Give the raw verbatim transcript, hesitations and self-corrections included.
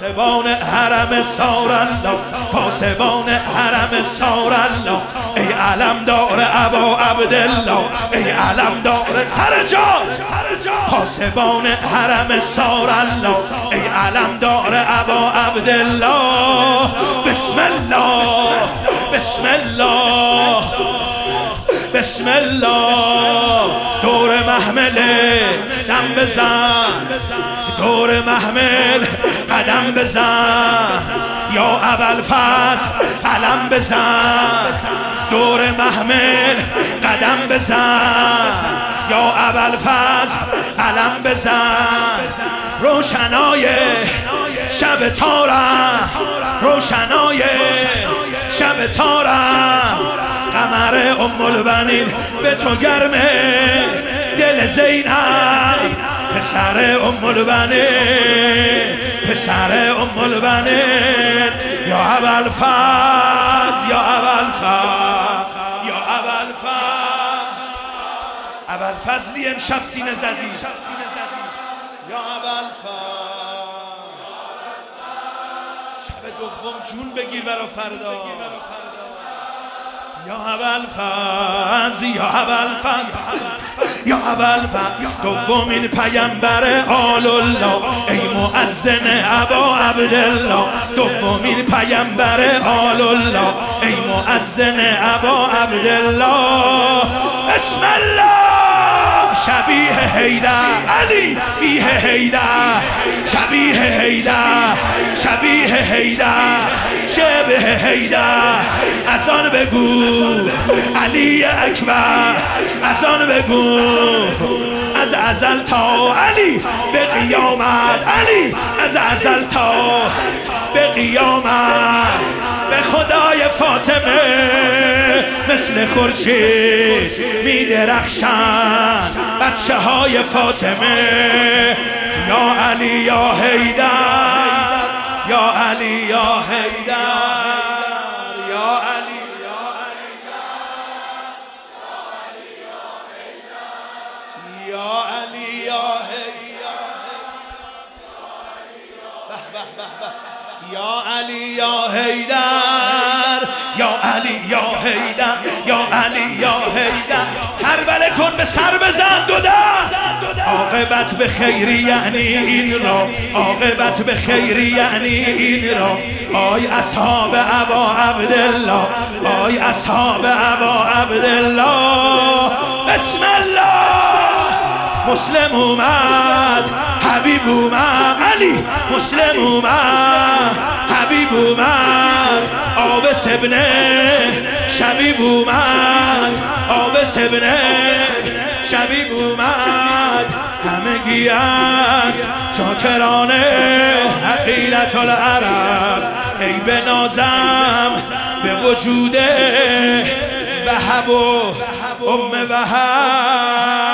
پاسبان حرم سار الله، پاسبان حرم سار الله، ای علمدار ابا عبدالله، ای علمدار سرجات، پاسبان حرم سار الله، ای علمدار ابا عبدالله. بسم الله بسم الله بسم الله. دور محمله دم بزن، دور محمل قدم بزن، یا ابوالفضل علم بزن، دور محمل قدم بزن، یا ابوالفضل علم بزن. روشنای شب تارم، روشنای شب تارم، قمر ام البنین به تو گرمه، دل زینب پسر ام البنین، پسر ام البنین. یا ابوالفضل یا ابوالفضل یا ابوالفضل، ابوالفضلی امشب سینه زدی، یا ابوالفضل. شب دوم جون بگیر برا فردا، یا ابوالفضل یا ابوالفضل یا ابوالفضل. دومین پیامبر آل الله، ای مؤذن ابا عبدالله، دومین پیامبر آل الله، ای مؤذن ابا عبدالله. بسم الله. شبیه حیدر علی ایه حیدر، شبیه حیدر شبیه حیدر شبه حیدر. از آن بگو علی اکبر، از آن بگو از ازل تا علی به قیامت، علی از ازل تا به قیامت. به خدای فاطمه مثل خورشید می درخشن بچه های فاطمه. یا علی یا حیدر، یا علی یا حیدر، یا علی یا علی یا علی یا حیدر، یا علی یا حیدر، یا علی یا حیدر، یا علی یا حیدر. کربله کن به سر بزن دو دست. عاقبت به خیری یعنی این را، عاقبت به خیری یعنی این را. آی اصحاب ابا عبدالله، آی اصحاب ابا عبدالله. بسم الله. مسلم اومد حبیب اومد، علی مسلم اومد حبیب اومد. آب سبنه شبیب اومد، آب سبنه شبیب اومد. همگی از چاکران حقیرت العرب، ای بنازم به وجود وهب و ام وهب.